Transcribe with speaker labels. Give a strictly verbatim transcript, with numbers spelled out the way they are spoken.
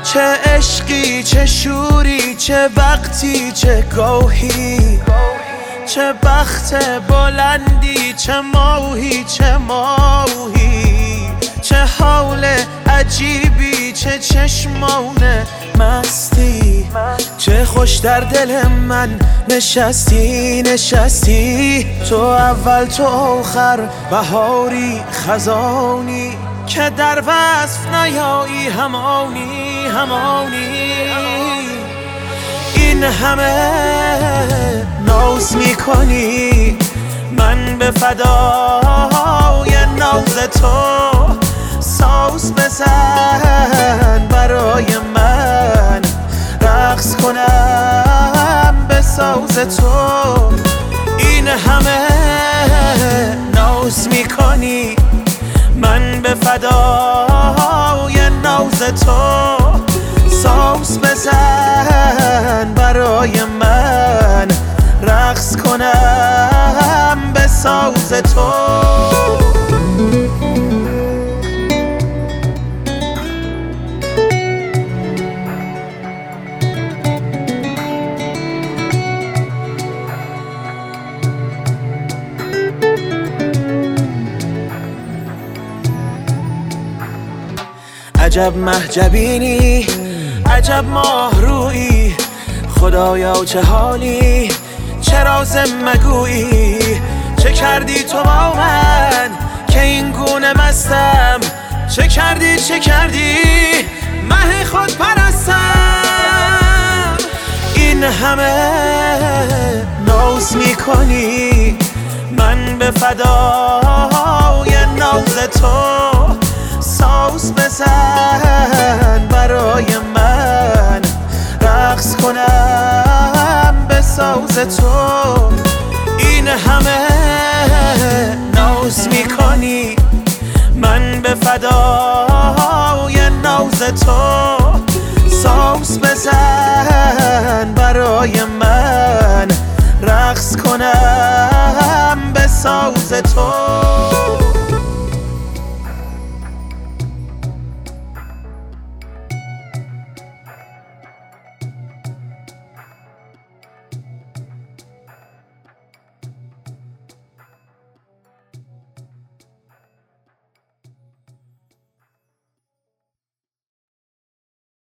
Speaker 1: چه عشقی، چه شوری، چه وقتی، چه گاهی، چه بخت بلندی، چه ماهی، چه ماهی، چه حال عجیبی، چه چشمان مستی، چه خوش در دل من نشستی نشستی. تو اول تو آخر، بهاری خزانی که در وصف نیایی، همانی همانی. این همه ناز میکنی، من به فدای ناز تو. ساز بزن برای من، رقص کنم به ساز تو. این همه ناز میکنی، من به فدای ناز تو. ساز بزن برای من، رقص کنم به ساز تو. عجب محجبینی، عجب ماه رویی، خدایا چه حالی، چه راز مگویی. چه کردی تو با من که این گونه مستم، چه کردی چه کردی مه خود پرستم. این همه ناز میکنی، من به فدای ناز تو. ساز بزن برای من، رقص کنم به ساز تو. این همه ناز میکنی، من به فدای ناز تو. ساز بزن برای من، رقص کنم به ساز